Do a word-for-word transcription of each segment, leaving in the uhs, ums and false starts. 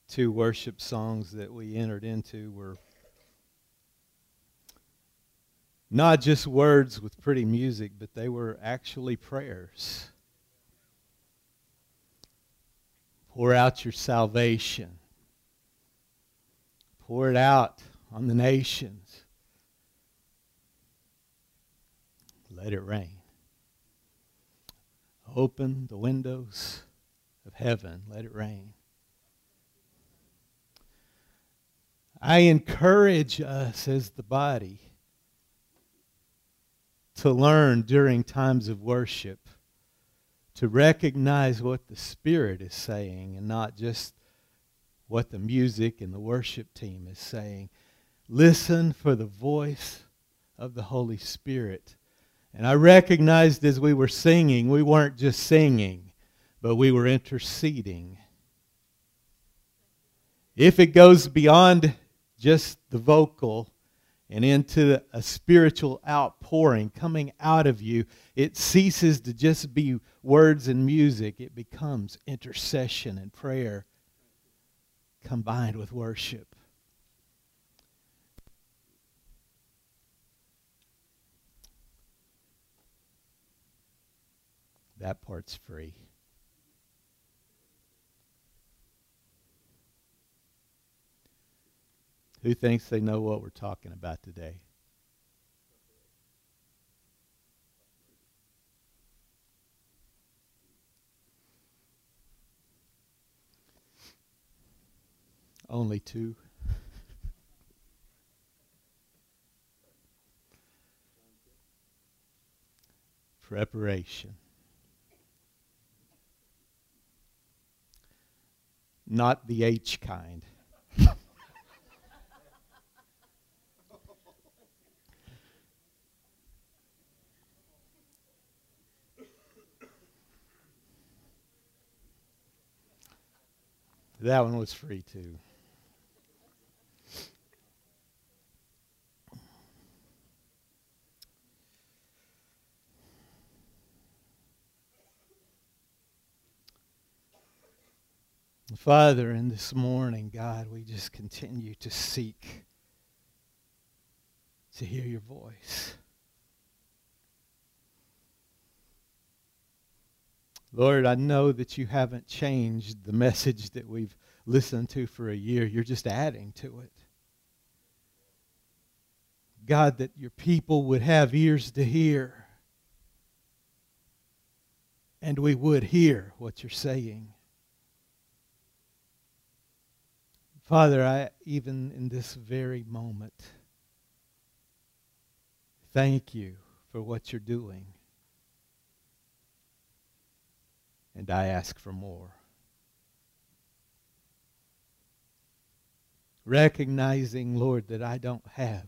two worship songs that we entered into were not just words with pretty music, but they were actually prayers. Pour out your salvation. Pour it out on the nations. Let it rain. Open the windows of heaven. Let it rain. I encourage us as the body to learn during times of worship to recognize what the Spirit is saying and not just what the music and the worship team is saying. Listen for the voice of the Holy Spirit. And I recognized as we were singing, we weren't just singing, but we were interceding. If it goes beyond just the vocal and into a spiritual outpouring coming out of you, it ceases to just be words and music. It becomes intercession and prayer combined with worship. That part's free. Who thinks they know what we're talking about today? Only two. Preparation. Not the H kind. That one was free too. Father, in this morning, God, we just continue to seek to hear your voice. Lord, I know that you haven't changed the message that we've listened to for a year. You're just adding to it. God, that your people would have ears to hear, and we would hear what you're saying. Father, I even in this very moment, thank you for what you're doing. And I ask for more. Recognizing, Lord, that I don't have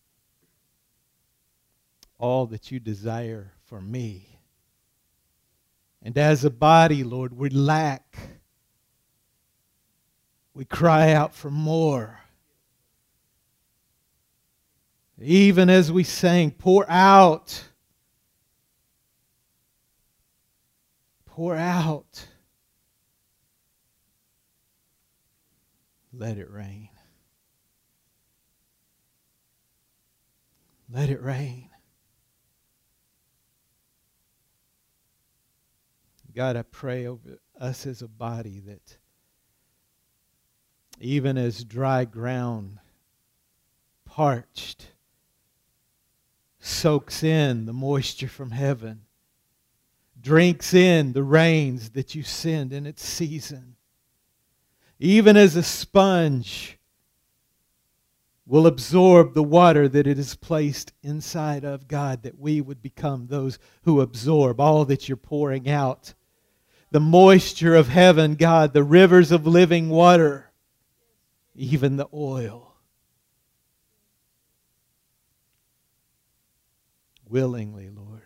all that you desire for me. And as a body, Lord, we lack. We cry out for more. Even as we sang, pour out. Pour out. Let it rain. Let it rain. God, I pray over us as a body that even as dry ground, parched, soaks in the moisture from heaven, drinks in the rains that you send in its season. Even as a sponge will absorb the water that it is placed inside of, God, that we would become those who absorb all that you're pouring out. The moisture of heaven, God, the rivers of living water, even the oil. Willingly, Lord,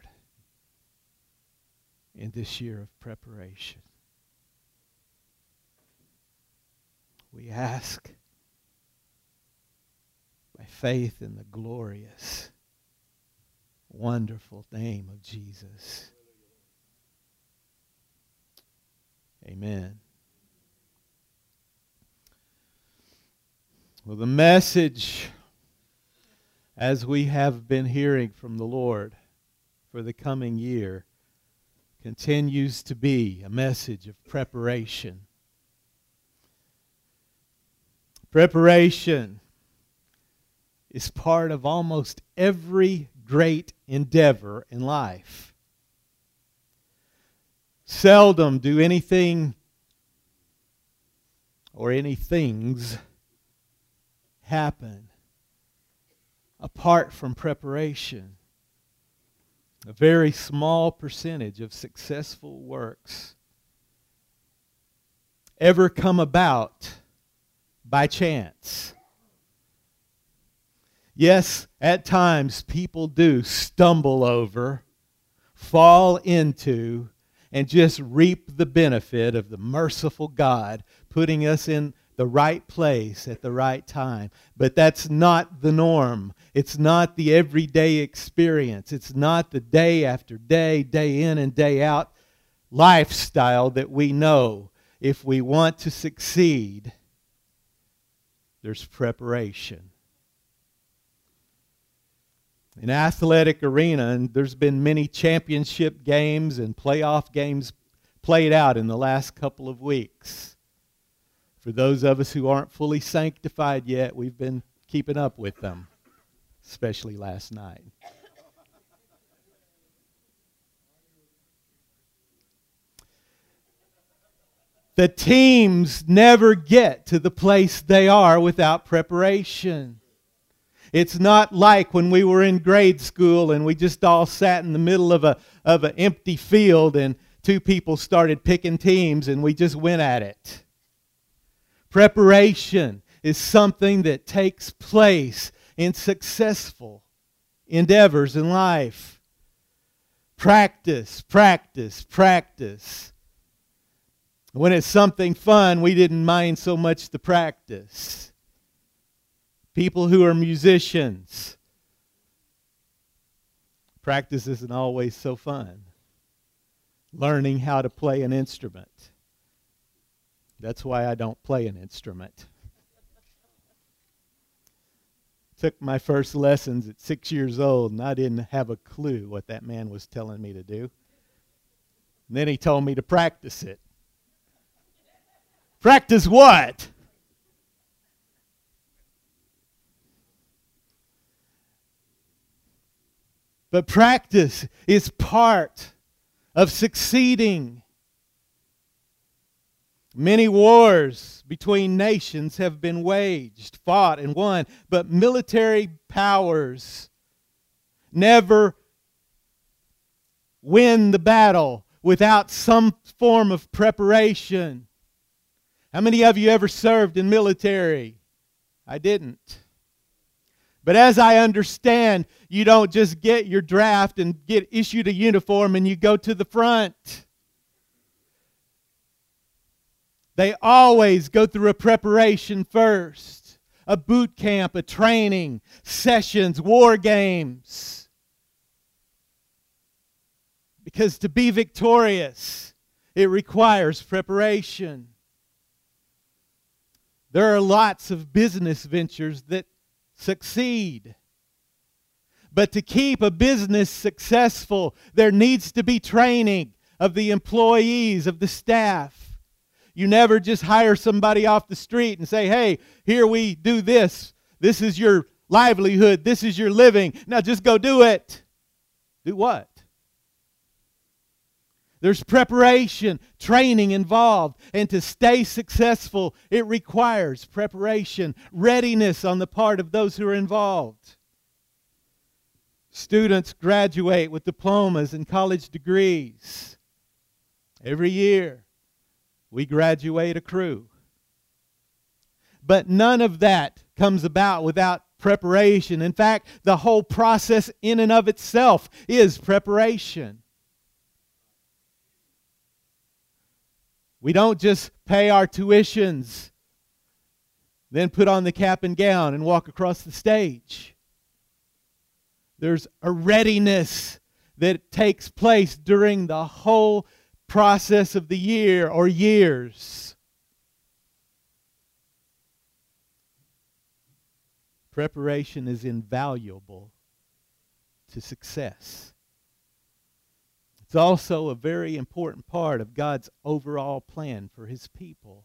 in this year of preparation, we ask by faith in the glorious, wonderful name of Jesus. Amen. Well, the message, as we have been hearing from the Lord for the coming year, continues to be a message of preparation. Preparation is part of almost every great endeavor in life. Seldom do anything or any things happen apart from preparation. A very small percentage of successful works ever come about by chance. Yes, at times people do stumble over, fall into, and just reap the benefit of the merciful God putting us in the right place at the right time. But that's not the norm. It's not the everyday experience. It's not the day after day, day in and day out lifestyle that we know. If we want to succeed, there's preparation. In athletic arena, and there's been many championship games and playoff games played out in the last couple of weeks. For those of us who aren't fully sanctified yet, we've been keeping up with them, especially last night. The teams never get to the place they are without preparation. It's not like when we were in grade school and we just all sat in the middle of a of an empty field and two people started picking teams and we just went at it. Preparation is something that takes place in successful endeavors in life. Practice, practice, practice. When it's something fun, we didn't mind so much the practice. People who are musicians, practice isn't always so fun. Learning how to play an instrument. That's why I don't play an instrument. Took my first lessons at six years old, and I didn't have a clue what that man was telling me to do. And then he told me to practice it. Practice what? But practice is part of succeeding. Many wars between nations have been waged, fought, and won, but military powers never win the battle without some form of preparation. How many of you ever served in military? I didn't. But as I understand, you don't just get your draft and get issued a uniform and you go to the front. They always go through a preparation first. A boot camp, a training, sessions, war games. Because to be victorious, it requires preparation. There are lots of business ventures that succeed. But to keep a business successful, there needs to be training of the employees, of the staff. You never just hire somebody off the street and say, hey, here we do this. This is your livelihood. This is your living. Now just go do it. Do what? There's preparation, training involved. And to stay successful, it requires preparation, readiness on the part of those who are involved. Students graduate with diplomas and college degrees. Every year, we graduate a crew. But none of that comes about without preparation. In fact, the whole process in and of itself is preparation. We don't just pay our tuitions, then put on the cap and gown and walk across the stage. There's a readiness that takes place during the whole process of the year or years. Preparation is invaluable to success. It's also a very important part of God's overall plan for His people.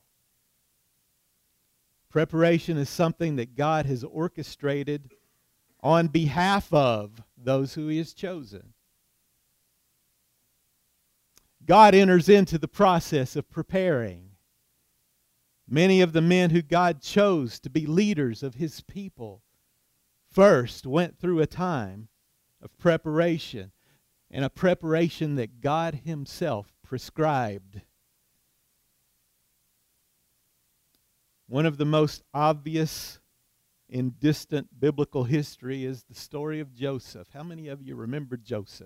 Preparation is something that God has orchestrated on behalf of those who He has chosen. God enters into the process of preparing. Many of the men who God chose to be leaders of His people first went through a time of preparation, and a preparation that God Himself prescribed. One of the most obvious in distant biblical history is the story of Joseph. How many of you remember Joseph?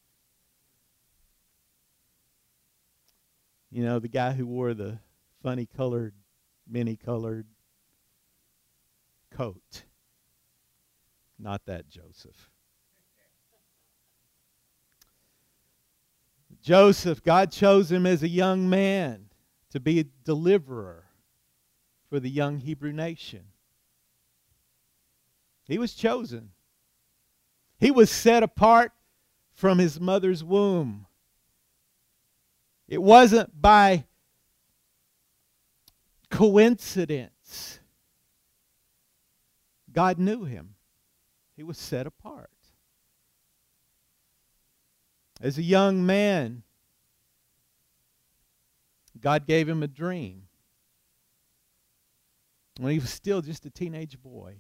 You know, the guy who wore the funny colored, many colored coat. Not that Joseph. Joseph, God chose him as a young man to be a deliverer for the young Hebrew nation. He was chosen. He was set apart from his mother's womb. It wasn't by coincidence. God knew him. He was set apart. As a young man, God gave him a dream when he was still just a teenage boy.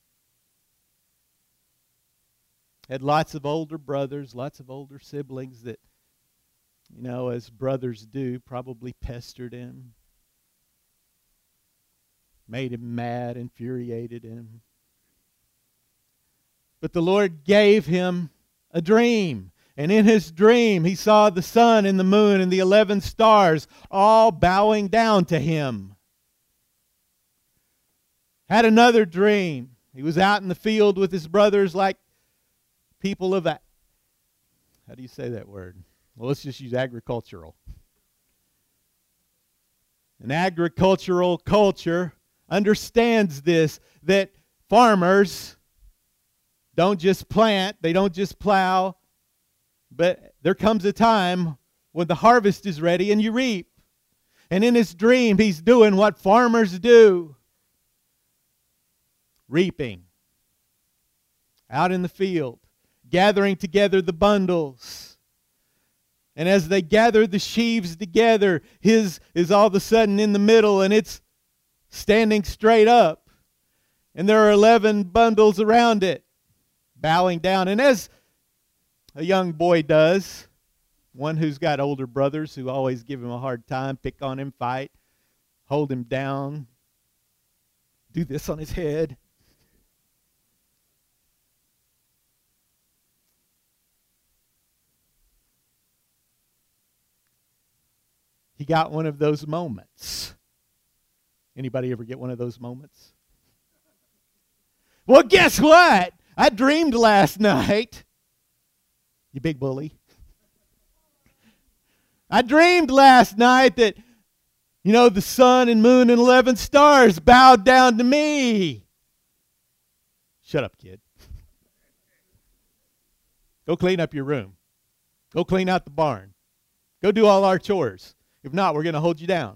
Had lots of older brothers, lots of older siblings that, you know, as brothers do, probably pestered him, made him mad, infuriated him. But the Lord gave him a dream. And in his dream, he saw the sun and the moon and the eleven stars all bowing down to him. Had another dream. He was out in the field with his brothers like people of, a, how do you say that word? Well, let's just use agricultural. An agricultural culture understands this, that farmers don't just plant, they don't just plow, but there comes a time when the harvest is ready and you reap. And in his dream, he's doing what farmers do. Reaping. Out in the field. Gathering together the bundles. And as they gather the sheaves together, his is all of a sudden in the middle and it's standing straight up. And there are eleven bundles around it, bowing down. And as a young boy does, one who's got older brothers who always give him a hard time, pick on him, fight, hold him down, do this on his head. He got one of those moments. Anybody ever get one of those moments? Well, guess what? I dreamed last night. You big bully. I dreamed last night that, you know, the sun and moon and eleven stars bowed down to me. Shut up, kid. Go clean up your room. Go clean out the barn. Go do all our chores. If not, we're going to hold you down.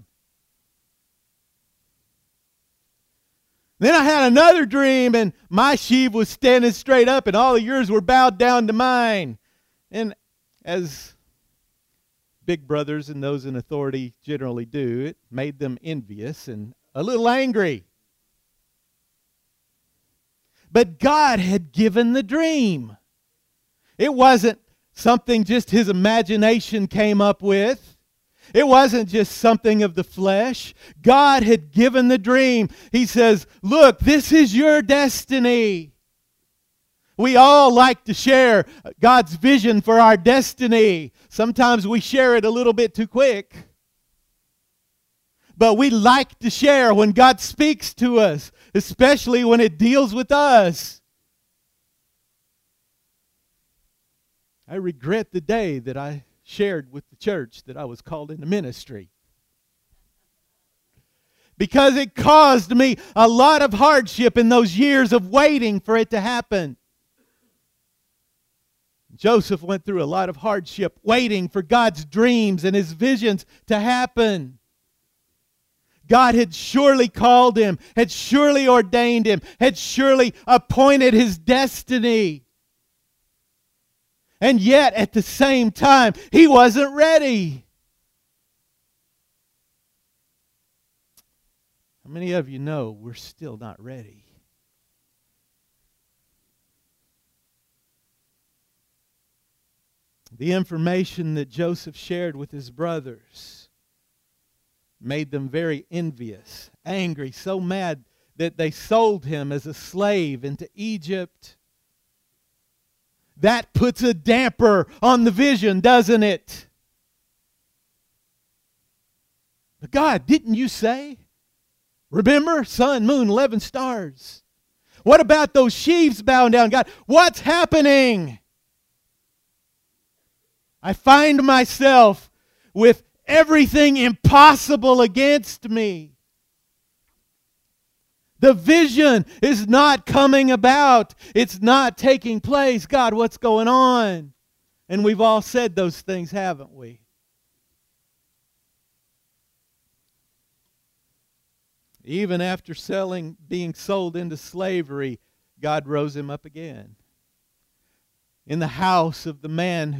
Then I had another dream, and my sheaf was standing straight up, and all of yours were bowed down to mine. And as big brothers and those in authority generally do, it made them envious and a little angry. But God had given the dream. It wasn't something just his imagination came up with. It wasn't just something of the flesh. God had given the dream. He says, look, this is your destiny. We all like to share God's vision for our destiny. Sometimes we share it a little bit too quick. But we like to share when God speaks to us, especially when it deals with us. I regret the day that I shared with the church that I was called into ministry. because it caused me a lot of hardship in those years of waiting for it to happen. Joseph went through a lot of hardship waiting for God's dreams and His visions to happen. God had surely called him, had surely ordained him, had surely appointed his destiny. And yet, at the same time, he wasn't ready. How many of you know we're still not ready? The information that Joseph shared with his brothers made them very envious, angry, so mad that they sold him as a slave into Egypt. That puts a damper on the vision, doesn't it? But God, didn't you say? Remember, sun, moon, eleven stars. What about those sheaves bowing down? God, what's happening? I find myself with everything impossible against me. The vision is not coming about. It's not taking place. God, what's going on? And we've all said those things, haven't we? Even after selling, being sold into slavery, God rose him up again. In the house of the man